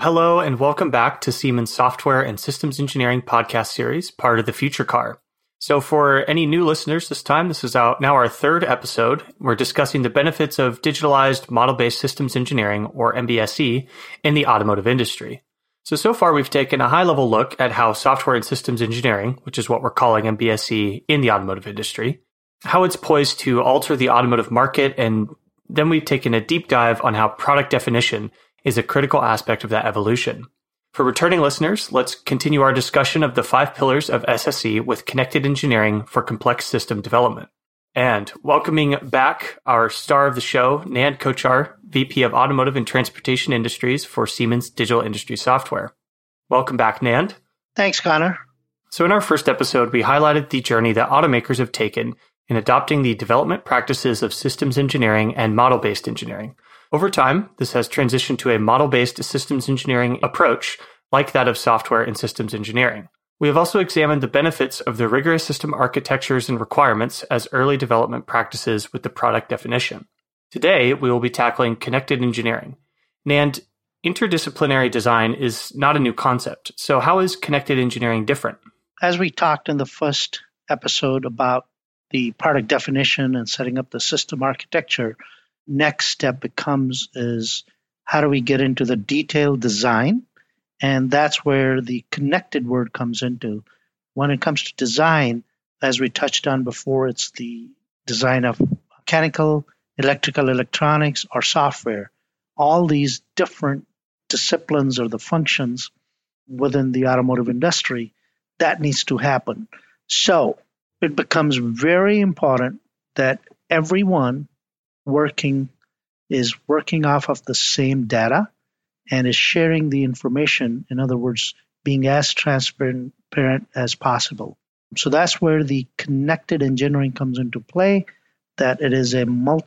Hello and welcome back to Siemens Software and Systems Engineering podcast series, part of the Future Car. So for any new listeners this time, this is now our third episode. We're discussing the benefits of digitalized model-based systems engineering, or MBSE, in the automotive industry. So far we've taken a high-level look at how software and systems engineering, which is what we're calling MBSE in the automotive industry, how it's poised to alter the automotive market, and then we've taken a deep dive on how product definition is a critical aspect of that evolution. For returning listeners, let's continue our discussion of the 5 pillars of SSE with connected engineering for complex system development. And welcoming back our star of the show, Nand Kochhar, VP of Automotive and Transportation Industries for Siemens Digital Industry Software. Welcome back, Nand. Thanks, Connor. So in our first episode, we highlighted the journey that automakers have taken in adopting the development practices of systems engineering and model-based engineering. Over time, this has transitioned to a model-based systems engineering approach like that of software and systems engineering. We have also examined the benefits of the rigorous system architectures and requirements as early development practices with the product definition. Today, we will be tackling connected engineering. And interdisciplinary design is not a new concept. So how is connected engineering different? As we talked in the first episode about the product definition and setting up the system architecture, next step is how do we get into the detailed design? And that's where the connected word comes into. When it comes to design, as we touched on before, it's the design of mechanical, electrical, electronics, or software. All these different disciplines or the functions within the automotive industry, that needs to happen. So it becomes very important that everyone is working off of the same data and is sharing the information, in other words, being as transparent as possible. So that's where the connected engineering comes into play, that it is a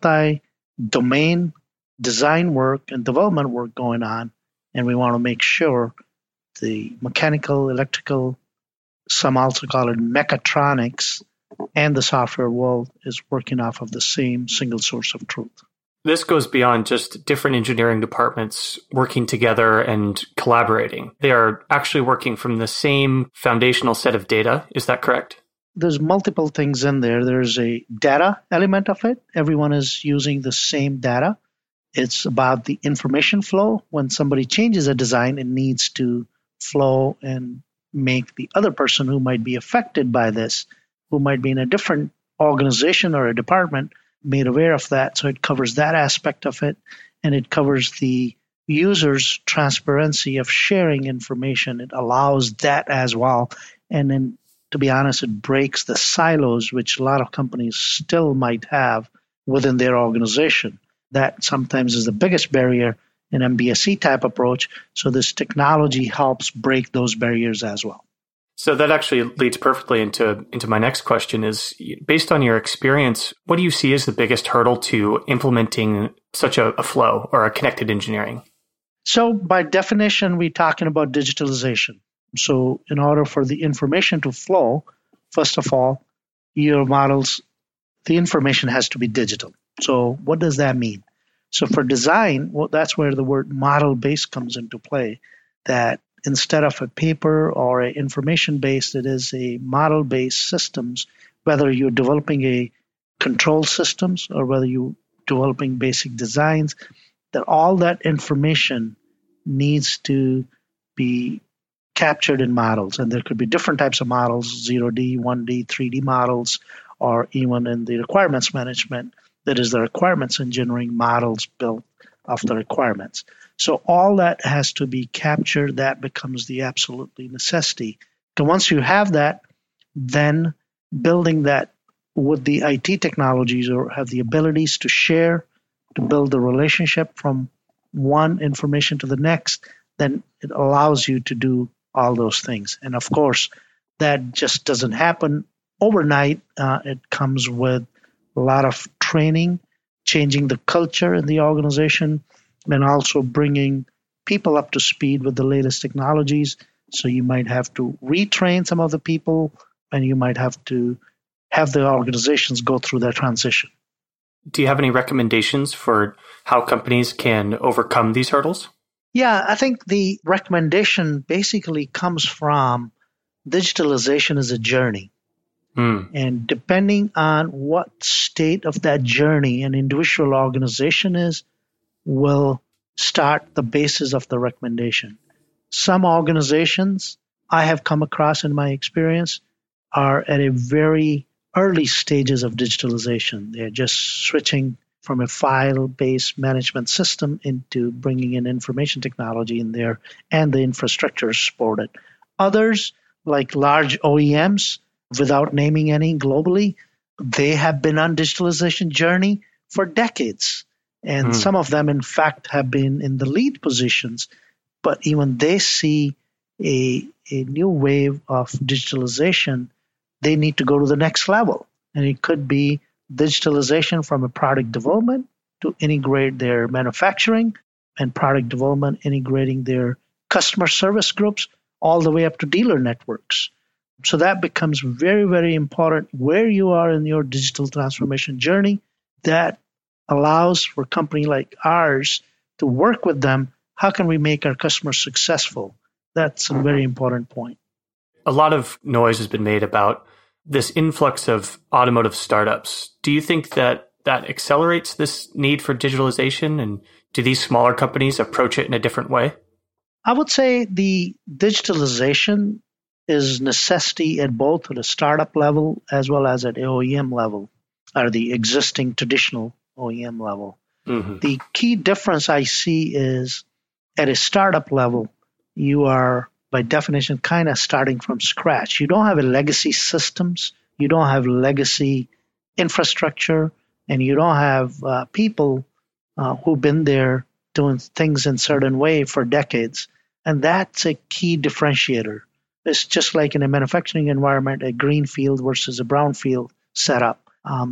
multi-domain design work and development work going on, and we want to make sure the mechanical, electrical, some also call it mechatronics, and the software world is working off of the same single source of truth. This goes beyond just different engineering departments working together and collaborating. They are actually working from the same foundational set of data. Is that correct? There's multiple things in there. There's a data element of it. Everyone is using the same data. It's about the information flow. When somebody changes a design, it needs to flow and make the other person who might be affected by this, who might be in a different organization or a department, made aware of that. So it covers that aspect of it, and it covers the user's transparency of sharing information. It allows that as well. And then, to be honest, it breaks the silos, which a lot of companies still might have within their organization. That sometimes is the biggest barrier in MBSE type approach. So this technology helps break those barriers as well. So that actually leads perfectly into my next question is, based on your experience, what do you see as the biggest hurdle to implementing such a flow or a connected engineering? So by definition, we're talking about digitalization. So in order for the information to flow, first of all, your models, the information has to be digital. So what does that mean? So for design, that's where the word model-based comes into play, that instead of a paper or an information-based, it is a model-based systems, whether you're developing a control systems or whether you're developing basic designs, that all that information needs to be captured in models. And there could be different types of models, 0D, 1D, 3D models, or even in the requirements management, that is the requirements engineering models built of the requirements. So all that has to be captured. That becomes the absolutely necessity. And once you have that, then building that with the IT technologies or have the abilities to share, to build the relationship from one information to the next, then it allows you to do all those things. And of course, that just doesn't happen overnight. It comes with a lot of training, changing the culture in the organization, and also bringing people up to speed with the latest technologies. So you might have to retrain some of the people, and you might have to have the organizations go through that transition. Do you have any recommendations for how companies can overcome these hurdles? Yeah, I think the recommendation basically comes from digitalization as a journey. And depending on what state of that journey an individual organization is, will start the basis of the recommendation. Some organizations I have come across in my experience are at a very early stages of digitalization. They're just switching from a file-based management system into bringing in information technology in there and the infrastructure supported. Others, like large OEMs, without naming any globally, they have been on digitalization journey for decades. And some of them, in fact, have been in the lead positions, but even they see a new wave of digitalization. They need to go to the next level. And it could be digitalization from a product development to integrate their manufacturing and product development, integrating their customer service groups, all the way up to dealer networks. So that becomes very, very important where you are in your digital transformation journey. That allows for a company like ours to work with them. How can we make our customers successful? That's a very important point. A lot of noise has been made about this influx of automotive startups. Do you think that accelerates this need for digitalization? And do these smaller companies approach it in a different way? I would say the digitalization is necessity at both at a startup level as well as at OEM level, or the existing traditional OEM level. The key difference I see is at a startup level, you are by definition kind of starting from scratch. You don't have a legacy systems, you don't have legacy infrastructure, and you don't have people who've been there doing things in a certain way for decades. And that's a key differentiator. It's just like in a manufacturing environment, a greenfield versus a brownfield setup.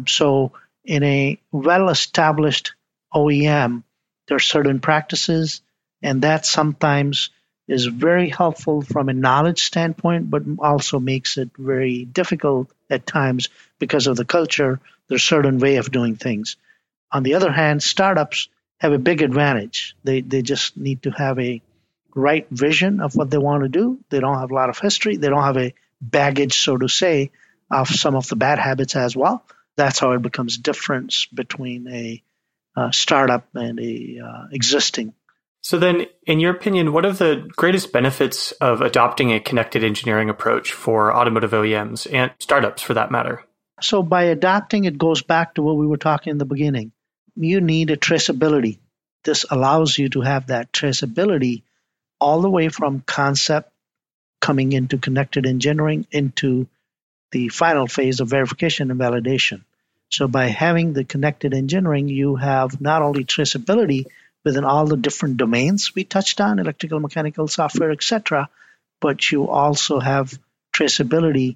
So in a well-established OEM, there are certain practices, and that sometimes is very helpful from a knowledge standpoint, but also makes it very difficult at times because of the culture. There's a certain way of doing things. On the other hand, startups have a big advantage. They just need to have a right vision of what they want to do. They don't have a lot of history. They don't have a baggage, so to say, of some of the bad habits as well. That's how it becomes difference between a startup and a existing. So then, in your opinion, what are the greatest benefits of adopting a connected engineering approach for automotive OEMs and startups for that matter? So by adopting, it goes back to what we were talking in the beginning. You need a traceability. This allows you to have that traceability all the way from concept coming into connected engineering into the final phase of verification and validation. So by having the connected engineering, you have not only traceability within all the different domains we touched on, electrical, mechanical, software, etc., but you also have traceability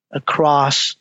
across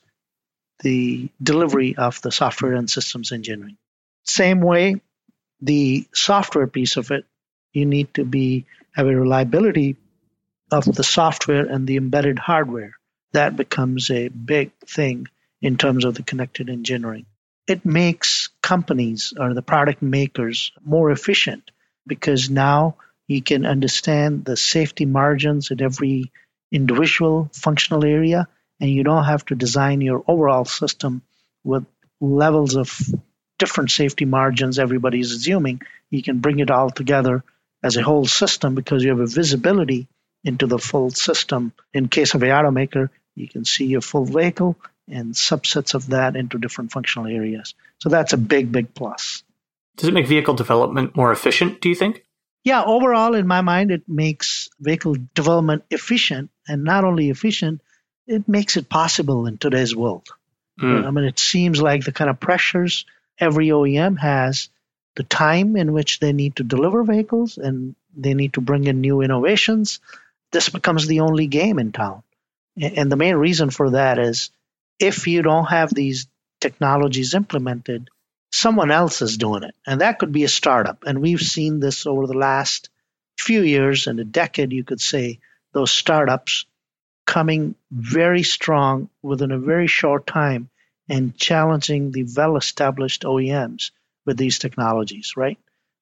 the delivery of the software and systems engineering. Same way, the software piece of it, you need to have a reliability of the software and the embedded hardware. That becomes a big thing in terms of the connected engineering. It makes companies or the product makers more efficient because now you can understand the safety margins at every individual functional area, and you don't have to design your overall system with levels of different safety margins everybody's assuming. You can bring it all together as a whole system because you have a visibility into the full system. In case of an automaker, you can see your full vehicle and subsets of that into different functional areas. So that's a big, big plus. Does it make vehicle development more efficient, do you think? Yeah, overall, in my mind, it makes vehicle development efficient, and not only efficient, it makes it possible in today's world. I mean, it seems like the kind of pressures every OEM has, the time in which they need to deliver vehicles and they need to bring in new innovations, this becomes the only game in town. And the main reason for that is if you don't have these technologies implemented, someone else is doing it. And that could be a startup. And we've seen this over the last few years and a decade, you could say, those startups coming very strong within a very short time and challenging the well-established OEMs with these technologies, right?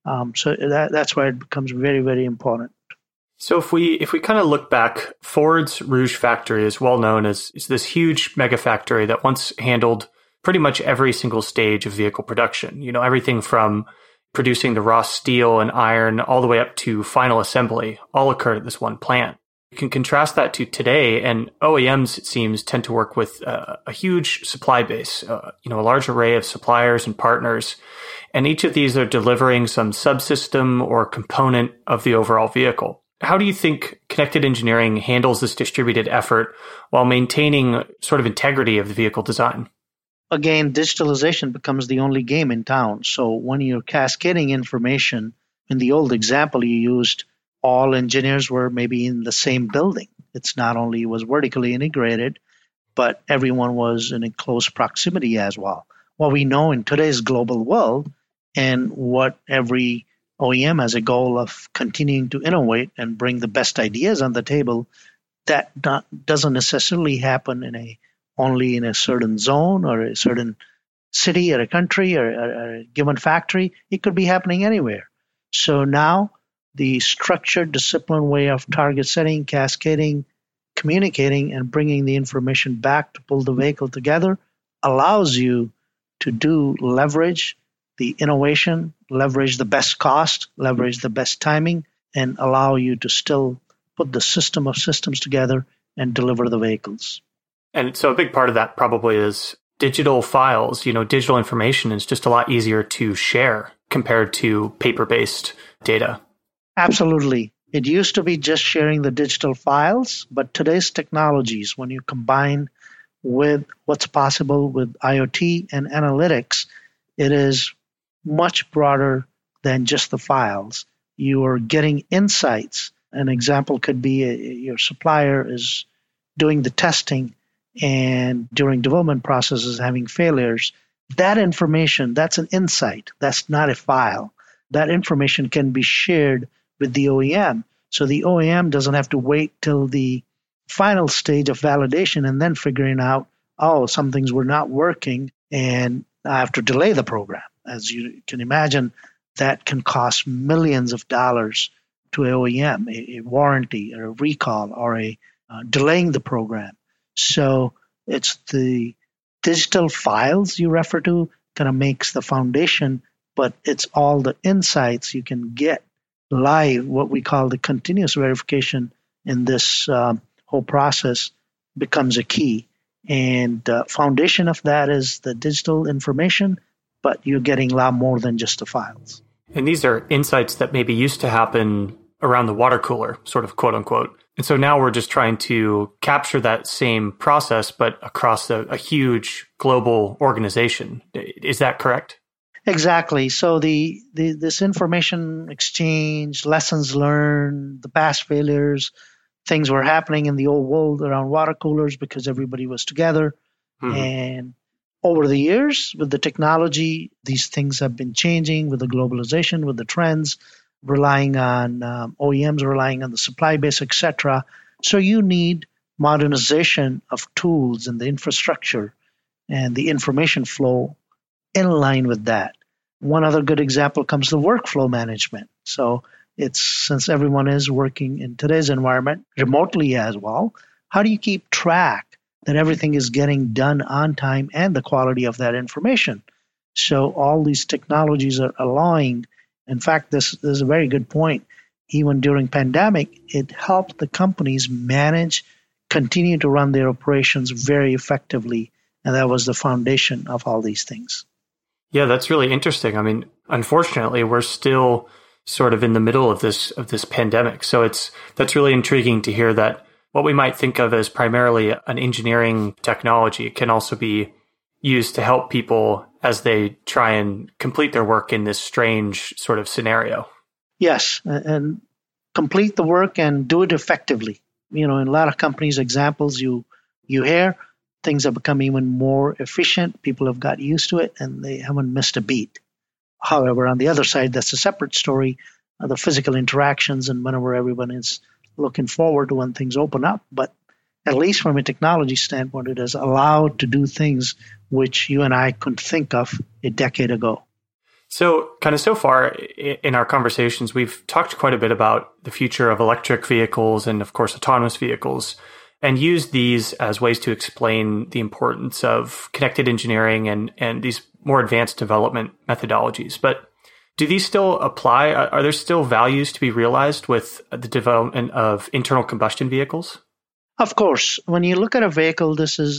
So that's why it becomes very, very important. So if we kind of look back, Ford's Rouge factory is well known as this huge mega factory that once handled pretty much every single stage of vehicle production. You know, everything from producing the raw steel and iron all the way up to final assembly all occurred at this one plant. You can contrast that to today, and OEMs, it seems, tend to work with a huge supply base, a large array of suppliers and partners, and each of these are delivering some subsystem or component of the overall vehicle. How do you think connected engineering handles this distributed effort while maintaining sort of integrity of the vehicle design? Again, digitalization becomes the only game in town. So when you're cascading information, in the old example you used, all engineers were maybe in the same building. It's not only was vertically integrated, but everyone was in a close proximity as well. What we know in today's global world, and what every OEM has a goal of continuing to innovate and bring the best ideas on the table, that doesn't necessarily happen only in a certain zone or a certain city or a country or a given factory. It could be happening anywhere. So now the structured, disciplined way of target setting, cascading, communicating, and bringing the information back to pull the vehicle together allows you to leverage the innovation, leverage the best cost, leverage the best timing, and allow you to still put the system of systems together and deliver the vehicles. And so a big part of that probably is digital files. Digital information is just a lot easier to share compared to paper-based data. Absolutely. It used to be just sharing the digital files, but today's technologies, when you combine with what's possible with IoT and analytics, it is much broader than just the files. You are getting insights. An example could be your supplier is doing the testing and during development processes having failures. That information, that's an insight. That's not a file. That information can be shared with the OEM. So the OEM doesn't have to wait till the final stage of validation and then figuring out, some things were not working and I have to delay the program. As you can imagine, that can cost millions of dollars to an OEM, a warranty or a recall or delaying the program. So it's the digital files you refer to kind of makes the foundation, but it's all the insights you can get live, what we call the continuous verification in this whole process becomes a key. And foundation of that is the digital information, but you're getting a lot more than just the files. And these are insights that maybe used to happen around the water cooler, sort of quote unquote. And so now we're just trying to capture that same process, but across a huge global organization. Is that correct? Exactly. So this information exchange, lessons learned, the past failures, things were happening in the old world around water coolers because everybody was together. Mm-hmm. And over the years, with the technology, these things have been changing with the globalization, with the trends, relying on OEMs, relying on the supply base, etc. So you need modernization of tools and the infrastructure and the information flow in line with that. One other good example comes to workflow management. So since everyone is working in today's environment remotely as well, how do you keep track that everything is getting done on time and the quality of that information? So all these technologies are allowing. In fact, this is a very good point. Even during pandemic, it helped the companies continue to run their operations very effectively. And that was the foundation of all these things. Yeah, that's really interesting. I mean, unfortunately, we're still sort of in the middle of this pandemic. So that's really intriguing to hear that what we might think of as primarily an engineering technology can also be used to help people as they try and complete their work in this strange sort of scenario. Yes, and complete the work and do it effectively. In a lot of companies' examples you hear, things have become even more efficient. People have got used to it and they haven't missed a beat. However, on the other side, that's a separate story, the physical interactions and whenever everyone is looking forward to when things open up. But at least from a technology standpoint, it is allowed to do things which you and I couldn't think of a decade ago. So kind of so far in our conversations, we've talked quite a bit about the future of electric vehicles and, of course, autonomous vehicles, and used these as ways to explain the importance of connected engineering and these more advanced development methodologies. But do these still apply? Are there still values to be realized with the development of internal combustion vehicles? Of course, when you look at a vehicle,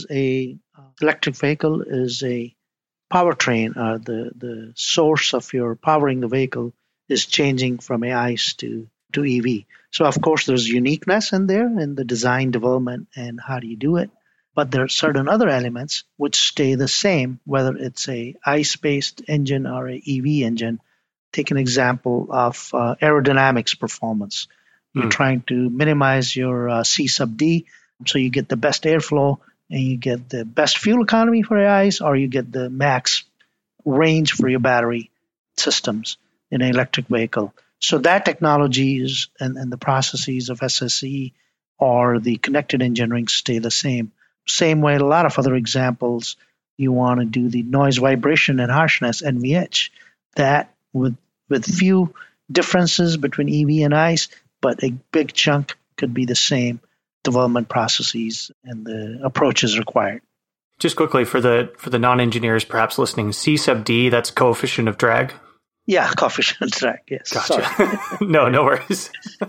electric vehicle is a powertrain. The source of your powering the vehicle is changing from ICE to EV. So of course there's uniqueness in there in the design, development, and how do you do it. But there are certain other elements which stay the same, whether it's a ICE-based engine or a EV engine. Take an example of aerodynamics performance. You're trying to minimize your C sub D, so you get the best airflow and you get the best fuel economy for your ICE, or you get the max range for your battery systems in an electric vehicle. So that technology is, and the processes of SSE or the connected engineering stay the same. Same way, a lot of other examples, you want to do the noise, vibration, and harshness, NVH. That with few differences between EV and ICE, but a big chunk could be the same development processes and the approaches required. Just quickly for the non-engineers perhaps listening, C sub D, that's coefficient of drag? Yeah, coefficient of drag, yes. Gotcha. No worries.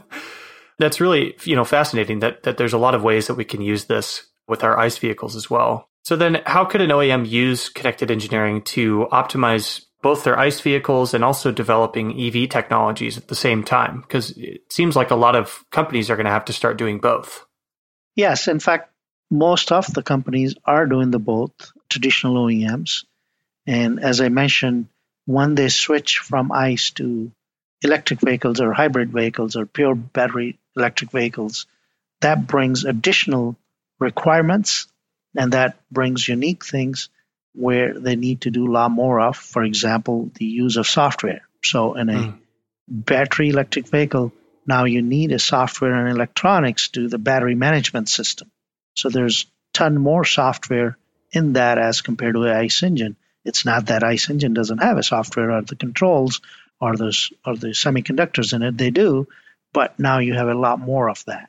That's really, fascinating that there's a lot of ways that we can use this with our ICE vehicles as well. So then how could an OEM use connected engineering to optimize both their ICE vehicles and also developing EV technologies at the same time? Because it seems like a lot of companies are going to have to start doing both. Yes, in fact, most of the companies are doing the both, traditional OEMs. And as I mentioned, when they switch from ICE to electric vehicles or hybrid vehicles or pure battery electric vehicles, that brings additional requirements and that brings unique things where they need to do a lot more of. For example, the use of software. So in a battery electric vehicle, now you need a software and electronics to the battery management system. So there's a ton more software in that as compared to an ICE engine. It's not that ICE engine doesn't have a software or the controls or the semiconductors in it. They do, but now you have a lot more of that.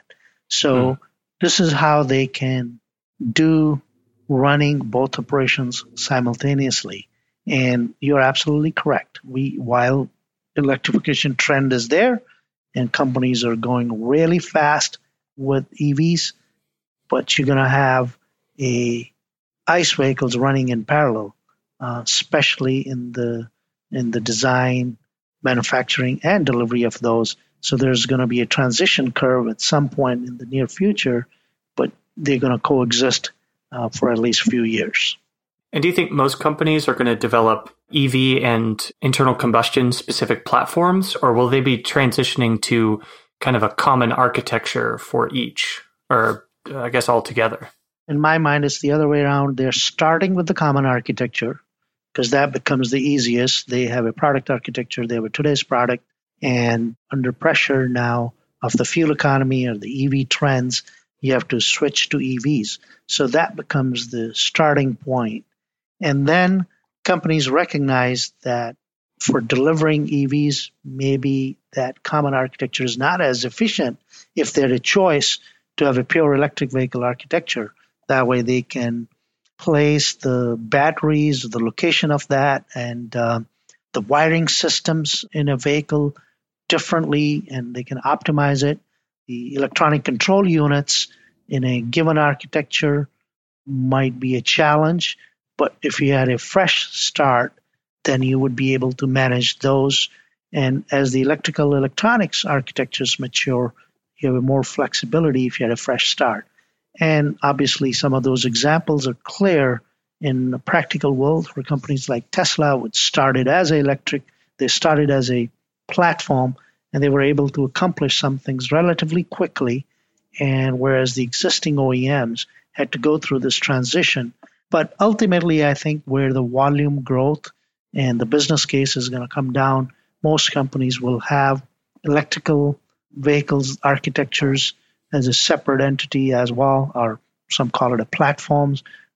So this is how they can do running both operations simultaneously. And you're absolutely correct. While electrification trend is there and companies are going really fast with EVs, but you're going to have ICE vehicles running in parallel, especially in the design, manufacturing, and delivery of those. So there's going to be a transition curve at some point in the near future, but they're going to coexist for at least a few years. And do you think most companies are going to develop EV and internal combustion specific platforms, or will they be transitioning to kind of a common architecture for each, or I guess all together? In my mind, it's the other way around. They're starting with the common architecture because that becomes the easiest. They have a product architecture. They have a today's product. And under pressure now of the fuel economy or the EV trends, you have to switch to EVs. So that becomes the starting point. And then companies recognize that for delivering EVs, maybe that common architecture is not as efficient if they're a choice to have a pure electric vehicle architecture. That way they can place the batteries, the location of that, and the wiring systems in a vehicle differently, and they can optimize it. The electronic control units in a given architecture might be a challenge, but if you had a fresh start, then you would be able to manage those. And as the electrical electronics architectures mature, you have more flexibility if you had a fresh start. And obviously, some of those examples are clear in the practical world for companies like Tesla, which started as electric. They started as a platform, and they were able to accomplish some things relatively quickly, and whereas the existing OEMs had to go through this transition. But ultimately, I think where the volume growth and the business case is going to come down, most companies will have electrical vehicles architectures as a separate entity as well, or some call it a platforms,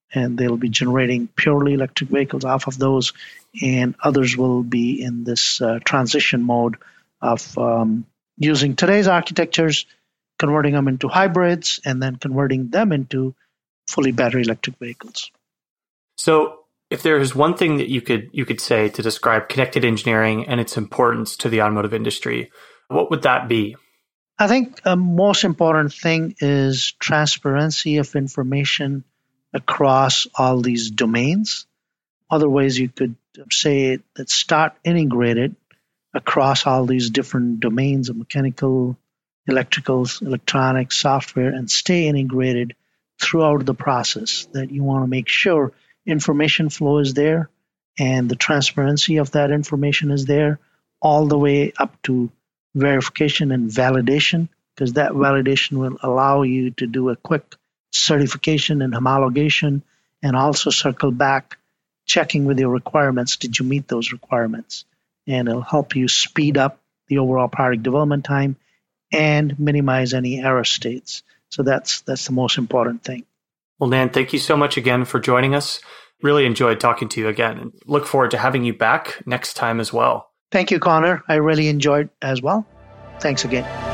and they'll be generating purely electric vehicles off of those, and others will be in this transition mode of using today's architectures, converting them into hybrids, and then converting them into fully battery electric vehicles. So if there is one thing that you could say to describe connected engineering and its importance to the automotive industry, what would that be? I think a most important thing is transparency of information across all these domains. Other ways you could say that start integrated across all these different domains of mechanical, electrical, electronics, software, and stay integrated throughout the process. That you want to make sure information flow is there and the transparency of that information is there all the way up to verification and validation, because that validation will allow you to do a quick certification and homologation, and also circle back, checking with your requirements. Did you meet those requirements? And it'll help you speed up the overall product development time and minimize any error states. So that's the most important thing. Well, Nan, thank you so much again for joining us. Really enjoyed talking to you again, and look forward to having you back next time as well. Thank you, Connor. I really enjoyed as well. Thanks again.